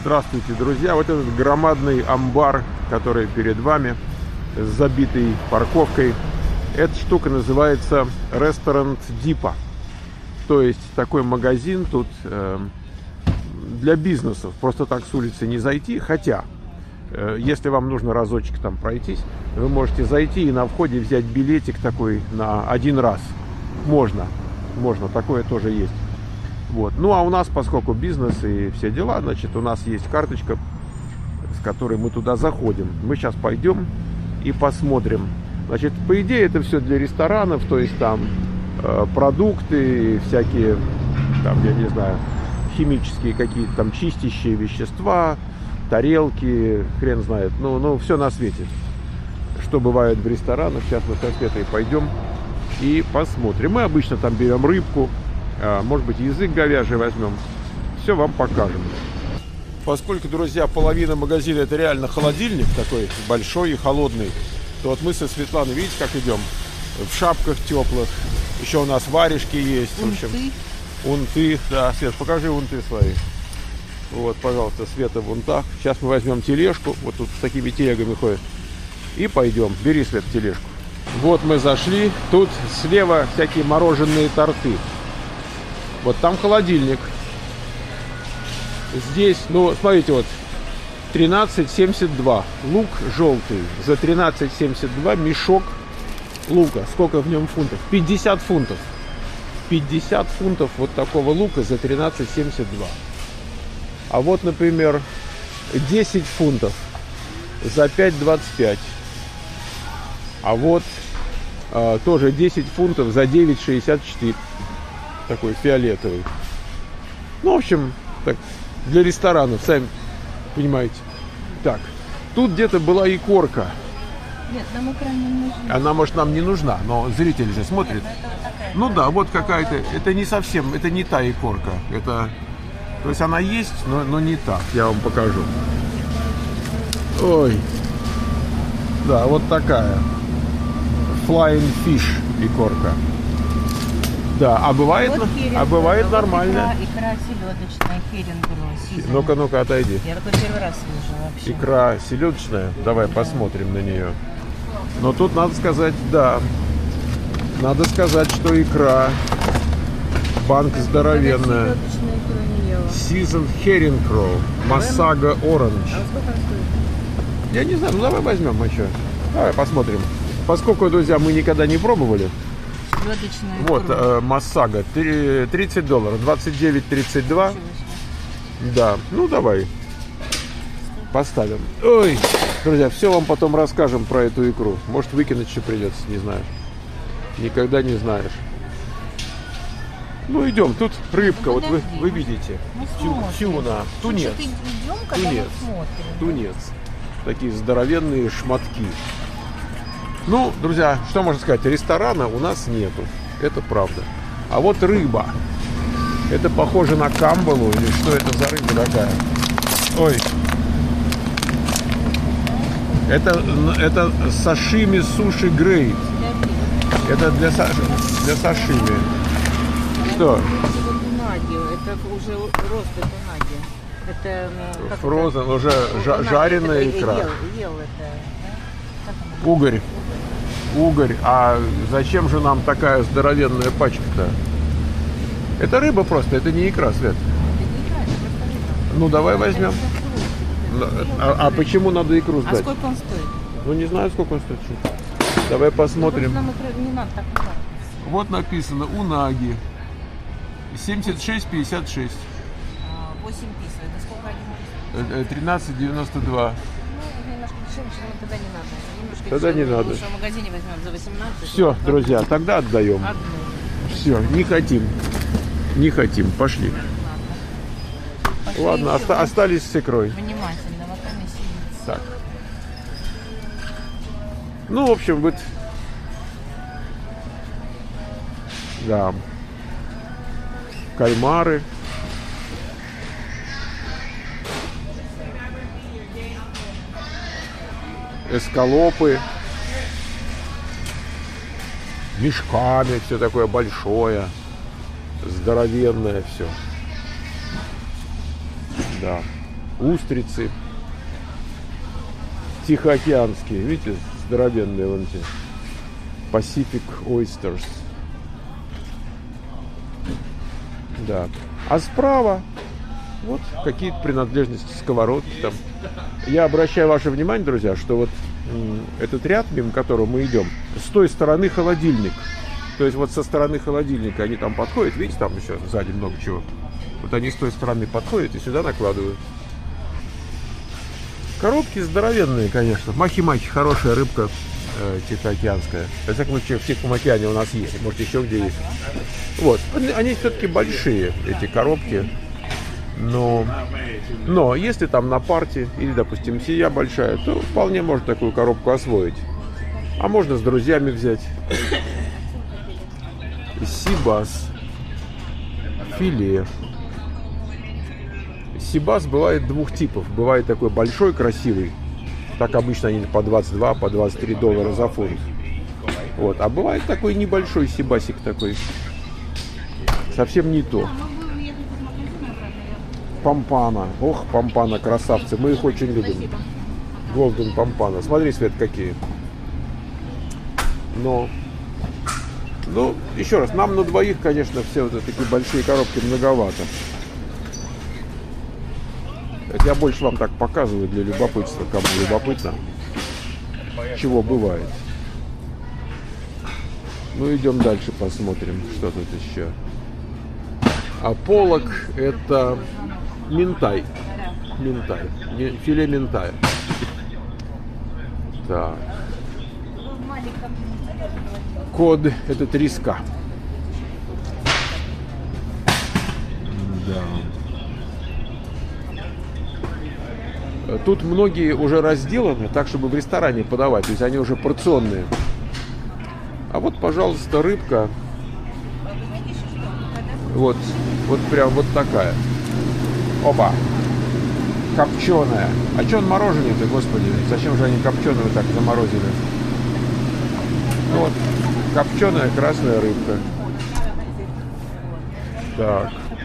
Здравствуйте, друзья! Вот этот громадный амбар, который перед вами, с забитой парковкой, эта штука называется Restaurant Depot. То есть такой магазин тут для бизнесов. Просто так с улицы не зайти. Хотя, если вам нужно разочек там пройтись, вы можете зайти и на входе взять билетик такой на один раз. Можно, такое тоже есть. Вот. Ну а у нас, поскольку бизнес и все дела, значит, у нас есть карточка, с которой мы туда заходим. Мы сейчас пойдем и посмотрим. Значит, по идее, это все для ресторанов, то есть там продукты, всякие, там, я не знаю, химические какие-то там чистящие вещества, тарелки, хрен знает, ну все на свете. Что бывает в ресторанах, сейчас мы со Светой пойдем и посмотрим. Мы обычно там берем рыбку, может быть, язык говяжий возьмем. Все вам покажем. Поскольку, друзья, половина магазина это реально холодильник такой большой и холодный, то вот мы со Светланой, видите, как идем? В шапках теплых. Еще у нас варежки есть. В общем, унты. Да, Свет, покажи унты свои. Вот, пожалуйста, Света в унтах. Сейчас мы возьмем тележку. Вот тут с такими телегами ходят. И пойдем. Бери, Свет, тележку. Вот мы зашли. Тут слева всякие мороженые торты. Вот там холодильник. Здесь, ну, смотрите, вот 13,72. Лук желтый. За 13,72 мешок лука. Сколько в нем фунтов? 50 фунтов. 50 фунтов вот такого лука за 13,72. А вот, например, 10 фунтов за 5,25. А вот тоже 10 фунтов за 9,64. Такой фиолетовый. Ну, в общем, так, для ресторанов, сами понимаете. Так, тут где-то была икорка. Нет, нам икра не нужна. Она, может, нам не нужна, но зрители же смотрят. Нет, ну да, вот какая-то, это не совсем, это не та икорка. Это, то есть она есть, но не та. Я вам покажу. Ой. Да, вот такая. Flying fish икорка. Да, а бывает, вот бывает нормально. Икра селедочная, херинг. Ну-ка, отойди. Я такой первый раз вижу вообще. Икра селедочная. Давай посмотрим на нее. Но тут надо сказать, да. Надо сказать, что икра. Банк здоровенная. Seasoned herring roll. Masago orange. А сколько стоит? Я не знаю, ну давай возьмем, а что? Давай посмотрим. Поскольку, друзья, мы никогда не пробовали. Вот, Masago, $30, 29,32. Да, ну давай. Поставим. Ой, друзья, все вам потом расскажем про эту икру. Может, выкинуть еще придется, не знаю. Никогда не знаешь. Ну, идем. Тут рыбка, ну, вот вы видите. Тюна. Тунец. Тунец. Такие здоровенные шматки. Ну, друзья, что можно сказать? Ресторана у нас нету. Это правда. А вот рыба. Это похоже на камбалу или что это за рыба такая? Ой. Это сашими суши грейд. Это для сашими. Что? Это уже ростбиф унаги. Это фрозен, уже жареная икра. Ел это. Угорь. А зачем же нам такая здоровенная пачка-то? Это рыба просто, это не икра, Свет. Ну, давай возьмем. А почему надо икру сдать? А сколько он стоит? Ну, не знаю, сколько он стоит. Давай посмотрим. Нам не надо, так не надо. Вот написано унаги. 76,56. 8 писов. Это сколько один писов? 13,92. Ну, немножко дешевле, но тогда не надо. Немножко тогда дешевле. не надо. Лучше в магазине возьмем за 18. Все, друзья, тогда отдаем. Одну. Все, не хотим. Пошли. Ладно, остались с икрой. Внимательно, вот там и сидит. Так. Ну, в общем, вот. Да. Кальмары. Эскалопы. Мешками все такое большое. Здоровенное все. Да. устрицы тихоокеанские. Видите, здоровенные вон те. Pacific Oysters. Да. А справа вот какие-то принадлежности, сковородки там. Я обращаю ваше внимание, друзья, что вот этот ряд, мимо которого мы идем, с той стороны холодильник. То есть вот со стороны холодильника они там подходят, видите, там еще сзади много чего. Вот они с той стороны подходят и сюда накладывают. Коробки здоровенные, конечно. Махи-махи, хорошая рыбка тихоокеанская. Во всяком случае, в Тихом океане у нас есть, может еще где есть. Вот, они все-таки большие, эти коробки. Но если там на парте, или, допустим, семья большая, то вполне можно такую коробку освоить. А можно с друзьями взять. Сибас. Филе. Сибас бывает двух типов. Бывает такой большой, красивый. Так обычно они по 22, по 23 доллара за фунт. Вот. А бывает такой небольшой сибасик такой. Совсем не то. Помпана. Ох, помпана, красавцы. Мы их очень любим. Голден помпана. Смотри, Свет, какие. Но, ну, еще раз, нам на двоих, конечно, все вот такие большие коробки многовато. Это я больше вам так показываю для любопытства, кому любопытно, чего бывает. Ну, идем дальше, посмотрим, что тут еще. А полок — это минтай. Минтай. Филе минтая. Так. Код — это треска. Да. Тут многие уже разделаны так, чтобы в ресторане подавать. То есть они уже порционные. А вот, пожалуйста, рыбка. Вот прям вот такая. Опа. Копченая. А что он мороженый-то, господи? Зачем же они копченую так заморозили? Ну вот, копченая красная рыбка. Так.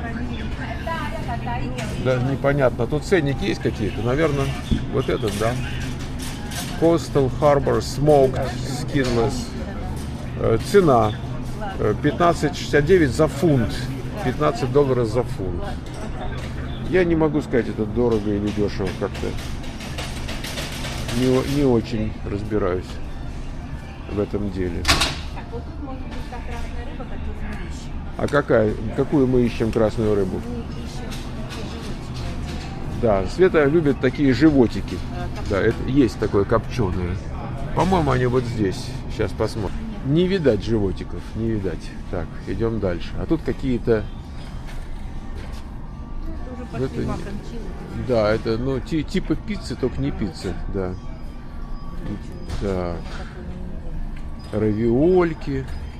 Даже непонятно. Тут ценники есть какие-то? Наверное, вот этот, да? Coastal Harbor Smoked Skinless. Цена $15.69 за фунт. 15 долларов за фунт. Я не могу сказать, это дорого или дешево. Как-то не очень разбираюсь в этом деле. Вот тут может быть та красная рыба, которую мы ищем. А какую мы ищем красную рыбу? Мы ищем такие животики. Да, Света любит такие животики. Да, это есть такое копченое. По-моему, они вот здесь. Сейчас посмотрим. Не видать животиков, не видать. Так, идем дальше. А тут какие-то... Это уже пошли макрончилы. Да, это, ну, типа пиццы, только не пицца, да. Так. Равиольки.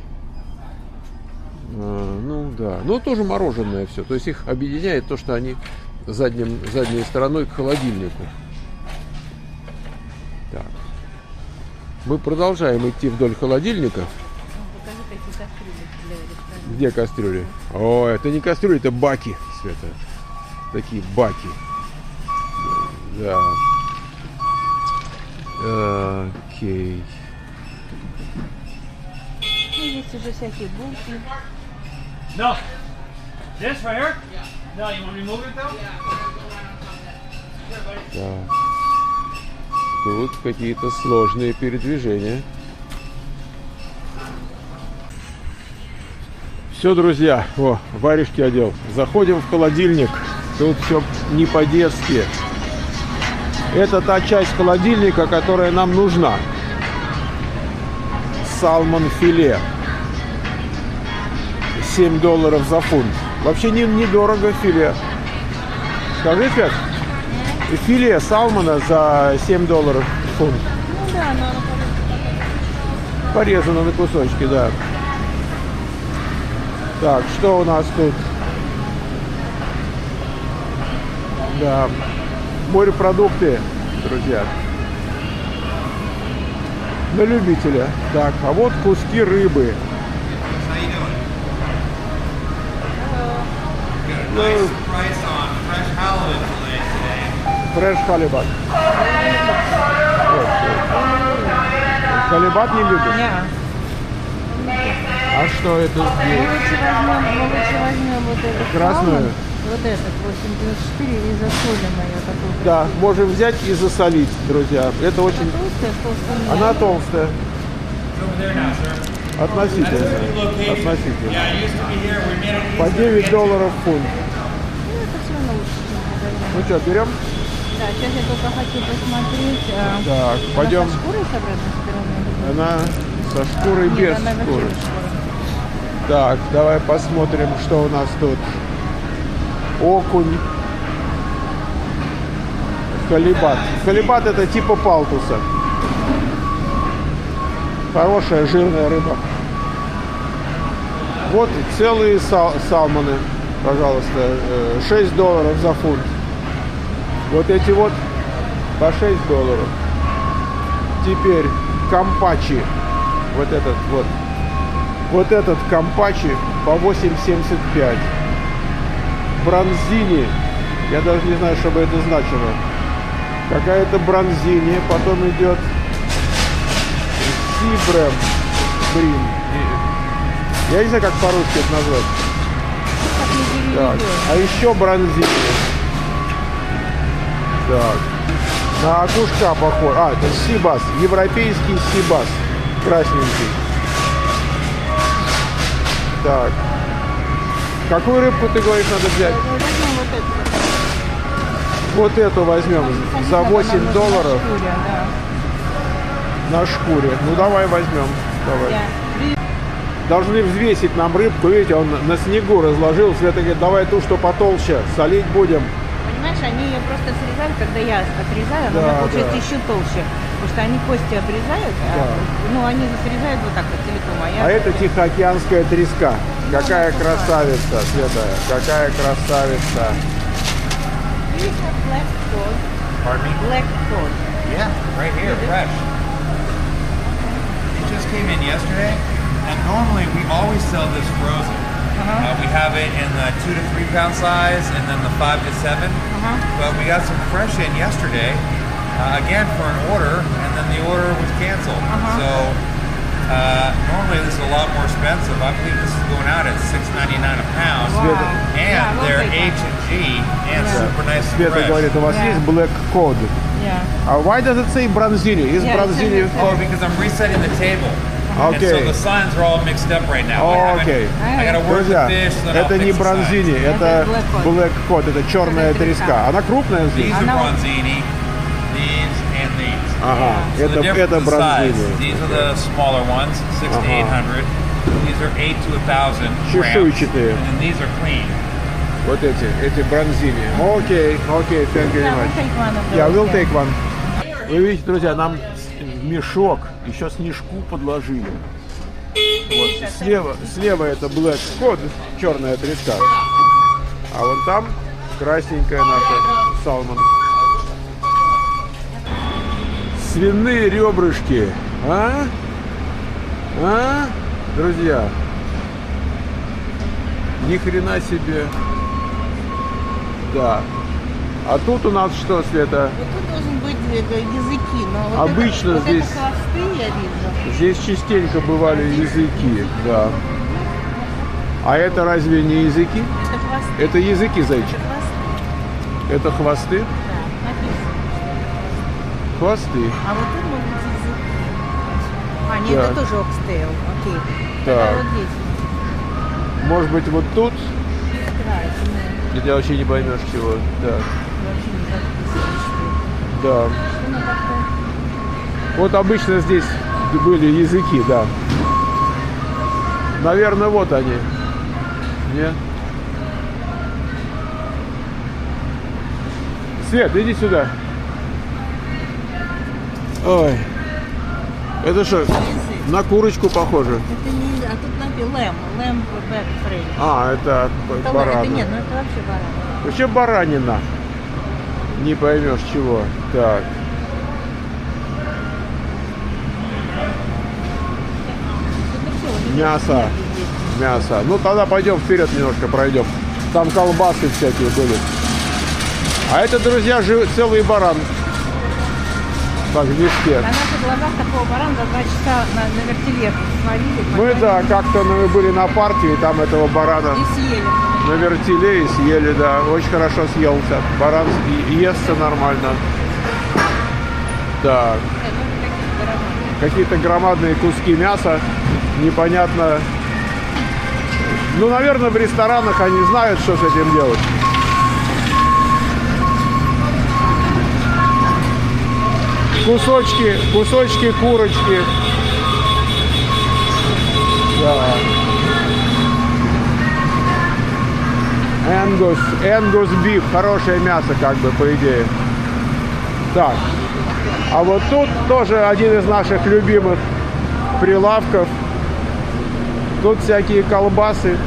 Ну, да. Ну, тоже мороженое все. То есть их объединяет то, что они задней стороной к холодильнику. Так. Мы продолжаем идти вдоль холодильников. Покажи, какие кастрюли для ресторана. Где кастрюли? О, это не кастрюли, это баки, Света. Такие баки. Да. Окей. Ну, есть уже всякие булки. No. This right here? No, you want to remove it though? Так. Тут какие-то сложные передвижения. Все, друзья, варежки одел. Заходим в холодильник. Тут все не по-детски. Это та часть холодильника, которая нам нужна. Салмон филе. $7 за фунт. Вообще недорого филе. Скажи, Свет, филе салмона за $7 фунт. Ну да, но оно Порезано на кусочки, да. Так, что у нас тут? Да, морепродукты, друзья. На любителя. Так, а вот куски рыбы. Nice price on fresh halibut fillet today. Фреш халибат. Халибат не любишь? Не. А что это? Мы лучше возьмем вот этот Красную? салмон, вот этот 8,94 и засолим ее такую. Да, можем взять и засолить, друзья. Это очень... Толстая. Она толстая. It's over there now, sir. Относительно. Relocated. Относительно. Yeah, it used to be here. We made it По easier to get to. $9 фунт. Ну, это все равно лучше, чем в магазине. Ну что, берем? Да, сейчас я только хочу посмотреть. Так, Она пойдем. со шкурой с обратной стороны? Она со шкурой, Нет, без она вообще шкуры. без шкуры. Так, давай посмотрим, что у нас тут. Окунь. Халибат. Халибат это типа палтуса. Хорошая жирная рыба. Вот целые салмоны, пожалуйста, $6 за фунт. Вот эти вот по $6. Теперь кампачи. Вот этот вот. Вот этот кампачи по $8,75. Бронзини. Я даже не знаю, что бы это значило. Какая-то бронзини. Потом идет сибрем. Брин. Я не знаю, как по-русски это назвать. Как не Так. переведёшь. А еще бронзини. Так. На окушка похож. А, это сибас. Европейский сибас. Красненький. Так. Какую рыбку ты говоришь надо взять? Возьмем вот эту. Вот эту возьмем за $8 На шкуре, да. на шкуре. Ну давай возьмем. Давай. Да. Должны взвесить нам рыбку. Видите, он на снегу разложил. Света говорит, давай ту, что потолще. Солить будем. Понимаешь, они ее просто срезают, когда я отрезаю, Да, она получается да. еще толще. Потому что они кости обрезают, Да. ну они срезают вот так вот целиком. А это тихоокеанская треска. Какая красавица, Света. Какая красавица. Black cod. Pardon me? Black cod. Yeah, right here, fresh. It just came in yesterday, and normally we always sell this frozen. We have it in the 2 to 3 pound size, and then the 5 to 7. But we got some fresh in yesterday, again for an order, and then the order was canceled. So normally this is a lot more expensive. I believe this is going out at $6.99 a pound. Света, And they're H&G and super nice and Света fresh. говорит, у вас Да. есть Black Cod? Yeah. А why does it say бронзини? Из Yeah, бронзини... it's in Oh, because I'm resetting the table. And so Окей. the signs are all mixed up right now. I haven't- Окей. I gotta work Друзья, the fish, so then I'll это не fix the бронзини, signs. это Это Black Cod. Black Cod, это черная Черная треска. треска. Она крупная здесь? These are Она- bronzini, these and these. Ага, So the это difference in size. бронзини. These are the smaller ones, 6 to 800. These are 8 to 1,000 grams. Чешуйчатые. And then these are clean. Вот эти бронзини. Окей, окей, thank you very Yeah, much. we'll take one of those, Yeah, we'll yeah. take one. Вы видите, друзья, нам в мешок еще снежку подложили. Вот. Слева это Black Cod, черная треска. А вон там красненькая наша салмон. Свиные ребрышки. А? А? Друзья. Ни хрена себе. Да. А тут у нас что, Света? Вот тут должен быть языки, но вот Обычно это, здесь- вот это хвосты я вижу. Здесь частенько бывали языки, да. А это разве не языки? Это хвосты. Это языки, Это зайчик. хвосты. Это хвосты? Да, написано. Хвосты. А вот тут могут быть языки. А, нет, Да. это тоже окстейл. Окей. Так. Это вот здесь. Может быть, вот тут? Да, это не, Где вообще не поймешь чего. Да. вообще не записано, что Да. это. Ну, как-то... Вот обычно здесь были языки, да. Наверное, вот они. Нет? Свет, иди сюда. Ой. Это что, на курочку похоже? Это не... А тут написано лэм бэк фрей. А, это Это баран. это нет, ну это вообще баран. Вообще баранина. Не поймешь чего. Так. Это все, вот Мясо. нет здесь. Мясо. Ну тогда пойдем вперед немножко пройдем. Там колбасы всякие были. А это, друзья, целый баран. Так, в мешке. На наших глазах такого барана за 2 часа на вертолете сварили. Мы, да, как-то мы были на партии, и там этого барана И съели. на вертеле и съели, да. Очень хорошо съелся. Баран естся нормально. Так. Какие-то громадные куски мяса. Непонятно. Ну, наверное, в ресторанах они знают, что с этим делать. Кусочки курочки. Да. Angus beef. Хорошее мясо, как бы, по идее. Так. А вот тут тоже один из наших любимых прилавков. Тут всякие колбасы.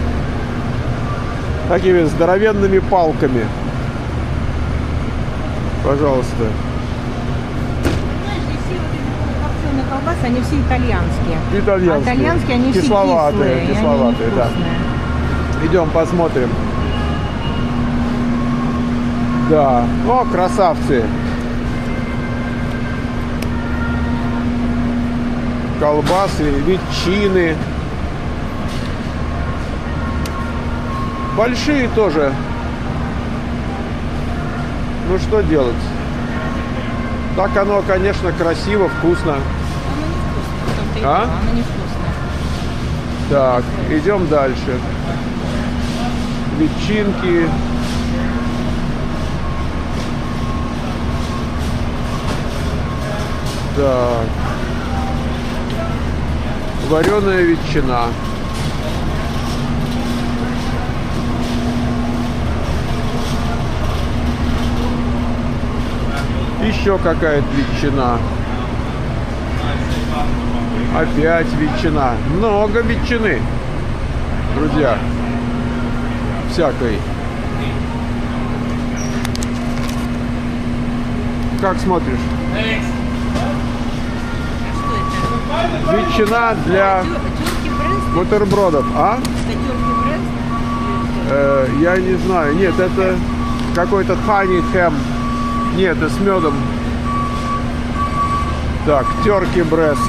Такими здоровенными палками. Пожалуйста. Копченые колбасы, они все итальянские. Итальянские. А итальянские, они все кисловатые. Кисловатые, да. Идем посмотрим. Да. О, красавцы. Колбасы, ветчины. Большие тоже. Ну что делать? Так оно, конечно, красиво, вкусно. А? Оно невкусное. Так, идем дальше. Ветчинки. Так. Вареная ветчина. Еще какая-то ветчина. Опять ветчина. Много ветчины, друзья. Всякой. Как смотришь? Что это? Ветчина для Тюрки брест? бутербродов. А? Это тюрки брест? Я не знаю. Нет, это какой-то honey ham. Нет, это с медом. Так, терки брест.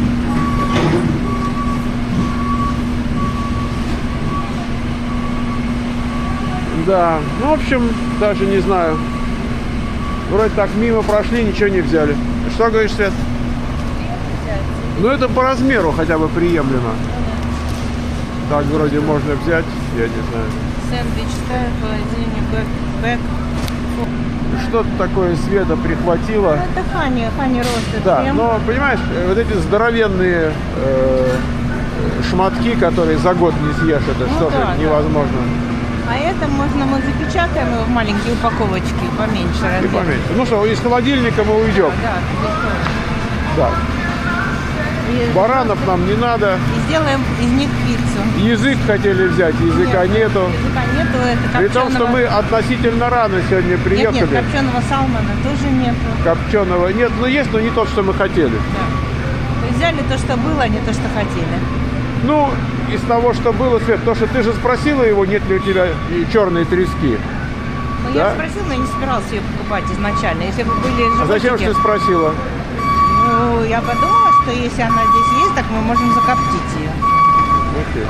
Да, ну, в общем, даже не знаю. Вроде так мимо прошли, ничего не взяли. Что говоришь, Свет? Ну, это по размеру хотя бы приемлемо. Так, вроде можно взять, я не знаю. Сэндвич ставь в холодильник, бэк. Что-то такое Света прихватила. Ну, это хани ростет. Да, но, понимаешь, вот эти здоровенные шматки, которые за год не съешь, это Ну, что-то да, невозможно. А это можно, мы запечатаем его в маленькие упаковочки, поменьше И размер. поменьше. Ну что, из холодильника мы уйдем. Да, Да. и, Баранов нам не надо. и сделаем из них пиццу. Язык хотели взять, языка нету. Языка нету, это При том, что мы относительно рано сегодня приехали. Нет, копченого салмона тоже нету. Копченого нет, но есть, но не то, что мы хотели. Да. То есть взяли то, что было, а не то, что хотели. Ну, из того, что было, Свет, то, что ты же спросила его, нет ли у тебя черные трески. Ну, Да? я спросила, но я не собиралась ее покупать изначально. Если бы были А зачем же животики, ты спросила? ну, я подумала, что если она здесь есть, так мы можем закоптить ее. Окей.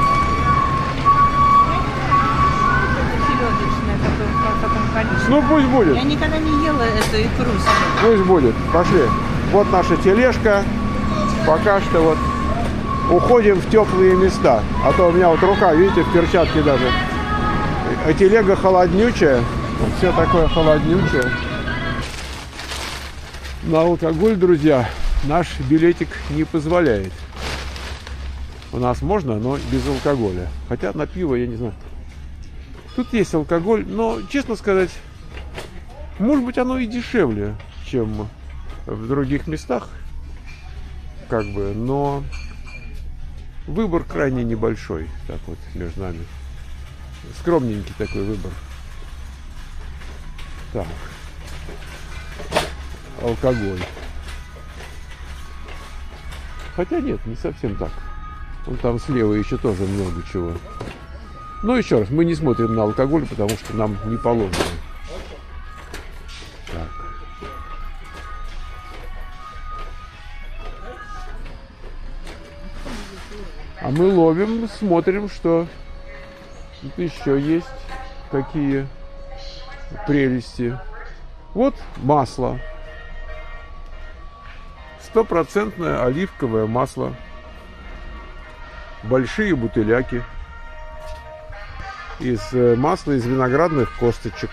Селедочная, в таком количестве. Ну, пусть будет. Я никогда не ела эту икру селедку. Пусть будет. Пошли. Вот наша тележка. Пока что вот уходим в теплые места. А то у меня вот рука, видите, в перчатке даже. А телега холоднючая. Все такое холоднючее. На алкоголь, друзья, наш билетик не позволяет. У нас можно, но без алкоголя. Хотя на пиво, я не знаю. Тут есть алкоголь, но, честно сказать, может быть, оно и дешевле, чем в других местах. Как бы, но выбор крайне небольшой. Так вот, между нами. Скромненький такой выбор. Так. Алкоголь. Хотя нет, не совсем так. Вон там слева еще тоже много чего. Но еще раз, мы не смотрим на алкоголь, потому что нам не положено. мы ловим, смотрим, что тут еще есть, какие прелести. Вот масло. 100% оливковое масло. Большие бутыляки. Масла из виноградных косточек.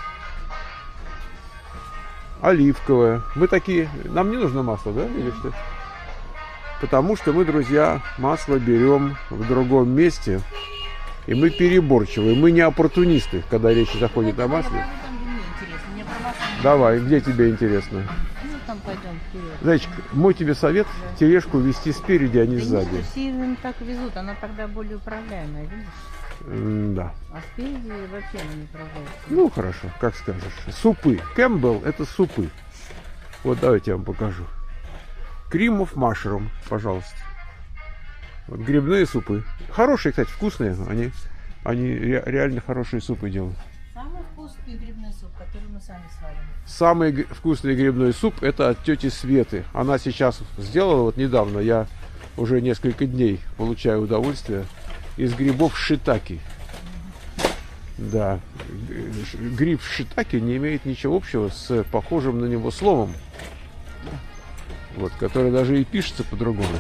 Оливковое. Мы такие... Нам не нужно масло, да? Или что? Потому что мы, друзья, масло берем в другом месте. И мы переборчивые. Мы не оппортунисты, когда речь заходит о масле. Давай, где тебе интересно? Ну, там пойдем вперед. Зайчик, мой тебе совет, да. Тележку вести спереди, а не сзади. Нет, все им так везут, она тогда более управляемая, видишь? Да. А спереди вообще она не управляется. Ну, хорошо, как скажешь. Супы. Кэмпбелл – это супы. Вот давайте я вам покажу. Cream of mushroom, пожалуйста. Вот грибные супы. Хорошие, кстати, вкусные. Они реально хорошие супы делают. Самый вкусный грибной суп, который мы сами сварим. Самый вкусный грибной суп – это от тети Светы. Она сейчас сделала, вот недавно, я уже несколько дней получаю удовольствие, из грибов шитаки. Да. Гриб шитаки не имеет ничего общего с похожим на него словом, вот, которое даже и пишется по-другому.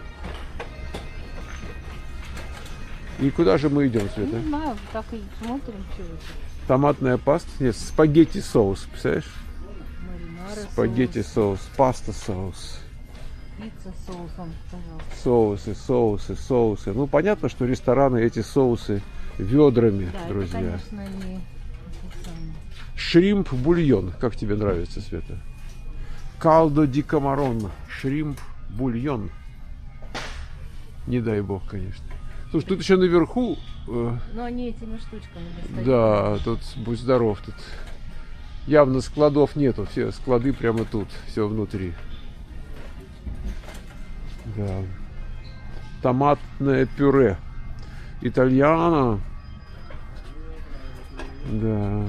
И куда же мы идем, Света? Не знаю, так и смотрим, чего. Томатная паста? Нет, спагетти соус, представляешь? Маринара Спагетти соус, паста соус. Пицца с соусом, Соусы. пожалуйста. Ну, понятно, что рестораны эти соусы ведрами, Да, друзья. это, конечно, не... Шримп-бульон. Как тебе нравится, Света? Калдо ди камарон. Шримп-бульон. Не дай бог, конечно. Слушай, тут еще наверху... Но они этими штучками достают. Да, тут, будь здоров, тут явно складов нету. Все склады прямо тут, все внутри. Да. Томатное пюре. Итальяно. Да.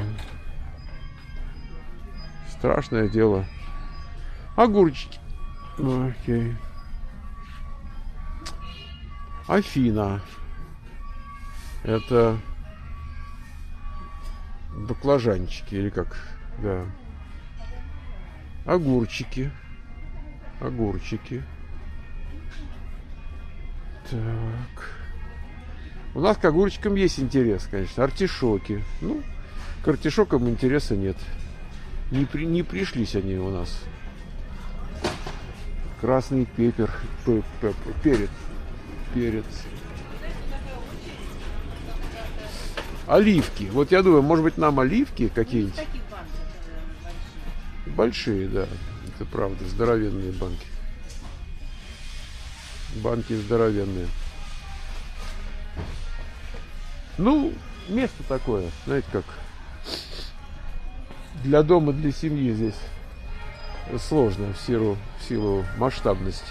Страшное дело. Огурчики. Окей. Афина. Это баклажанчики или как? Да. Огурчики. Так. У нас к огурчикам есть интерес, конечно. Артишоки. Ну, к артишокам интереса нет. Не пришлись они у нас. Красный перец. Оливки. Вот я думаю, может быть, нам оливки какие-нибудь? Большие, да. Это правда. Здоровенные банки. Банки здоровенные. Ну, место такое, знаете, как для дома, для семьи здесь сложно в силу масштабности.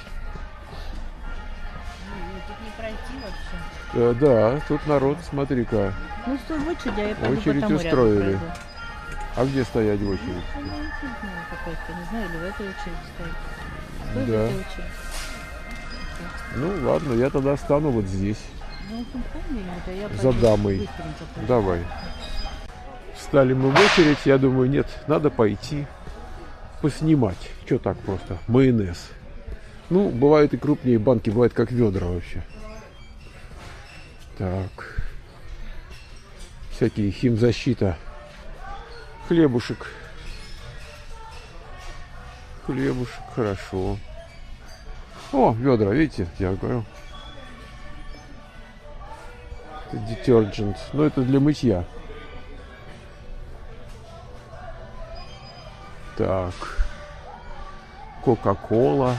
Тут не пройти вообще. Да, тут народ, смотри-ка. Ну, стой в очереди, а я пойду Очередь по тому устроили. ряду пройду. А где стоять в очередь? Какой-то, не знаю, или в этой очереди стоит. Стой в Да. этой очереди. Ну, ладно, я тогда стану вот здесь. Ну, а я За пойду дамой. быстренько пойду. Давай. Встали мы в очередь. Я думаю, нет, надо пойти поснимать. Что так просто? Майонез. Ну, бывают и крупнее банки, бывает как ведра вообще. Так. Всякие химзащита. Хлебушек. Хлебушек, хорошо. О, ведра, видите, я говорю. Детержент. Но это для мытья. Так. Кока-кола.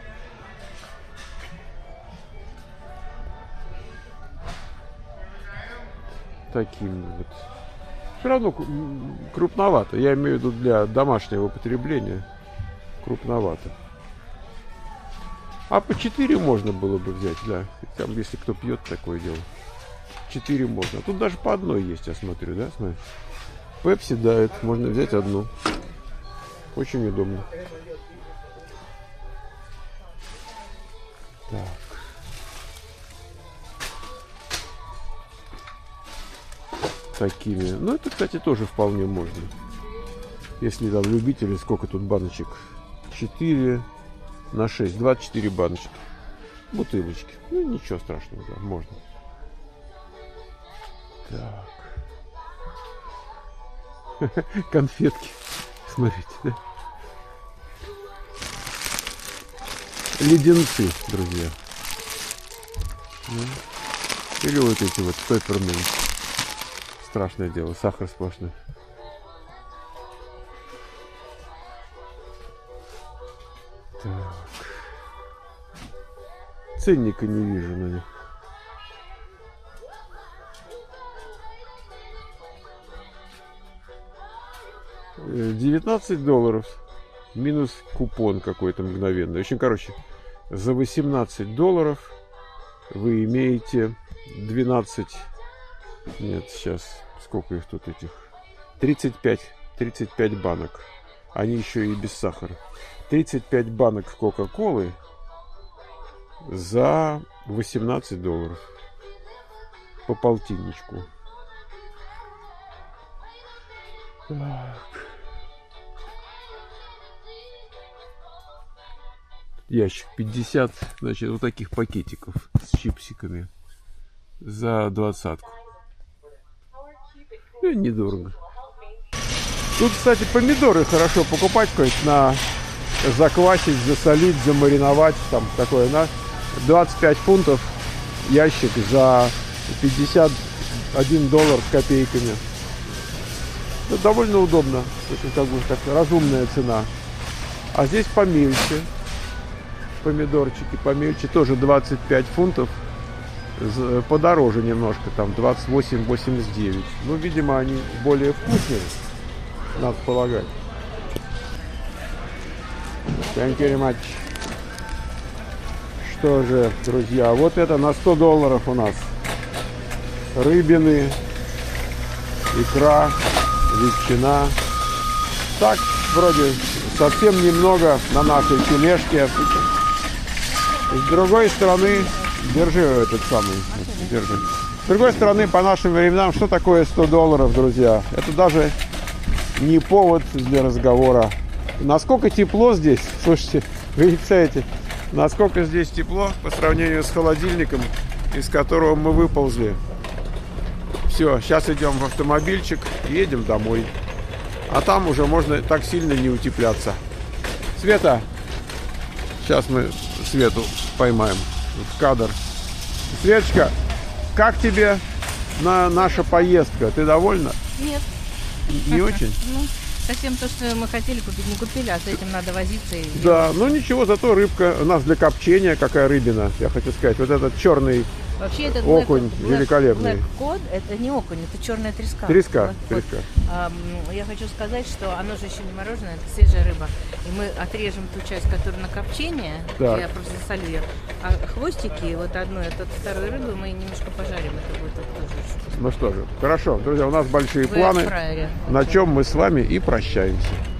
Таким вот. Все равно крупновато. Я имею в виду для домашнего употребления. Крупновато. А по 4 можно было бы взять, да. Там, если кто пьет, такое дело. 4 можно. А тут даже по одной есть, я смотрю, да? Смотри. Пепси, да, это можно взять одну. Очень удобно. Так. такими. Ну, это, кстати, тоже вполне можно. Если там любители, сколько тут баночек? 4 на 6, 24 баночки. Бутылочки. Ну, ничего страшного, да, можно. Так. Конфетки. Смотрите, да? Леденцы, друзья. Или вот эти вот пепперминт. Страшное дело, сахар сплошной. Так. Ценника не вижу на них. $19. Минус купон какой-то мгновенный. В общем, короче, за $18 вы имеете 12... Нет, сейчас... Сколько их тут этих? 35 банок. Они еще и без сахара. 35 банок Кока-Колы за $18. По полтинничку. Так. Ящик 50, значит, вот таких пакетиков с чипсиками за 20-ку. Недорого. Тут, кстати, помидоры хорошо покупать, на заквасить, засолить, замариновать, там такое, на 25 фунтов ящик за $51 с копейками. Это довольно удобно, это как бы так разумная цена. А здесь помельче. Помидорчики помельче, тоже 25 фунтов, подороже немножко, там 28,89. Ну, видимо, они более вкусные, надо полагать. Thank you very much. Что же, друзья, вот это на $100 у нас. Рыбины, икра, ветчина. Так, вроде совсем немного на нашей тележке. С другой стороны, держи этот самый, держи. С другой стороны, по нашим временам, что такое $100, друзья? Это даже не повод для разговора. Насколько тепло здесь, слушайте, вы не представляете, насколько здесь тепло по сравнению с холодильником, из которого мы выползли. Все, сейчас идем в автомобильчик, едем домой. А там уже можно так сильно не утепляться. Света, сейчас мы Свету поймаем в кадр. Светочка, как тебе наша поездка? Ты довольна? Нет. Не очень? Ну, совсем то, что мы хотели купить, не купили, а с этим надо возиться. Да, ну ничего, зато рыбка у нас для копчения, какая рыбина, я хочу сказать. Вот этот черный вообще этот окунь великолепный. Black Cod, это не окунь, это черная треска. Треска. Я хочу сказать, что оно же еще не мороженое, это свежая рыба. И мы отрежем ту часть, которая на копчение, я просто засолю ее. А хвостики, вот одну, от второй рыбы мы немножко пожарим. Это будет тоже очень вкусно. Ну что же, хорошо, друзья, у нас большие планы, на чем мы с вами и прощаемся.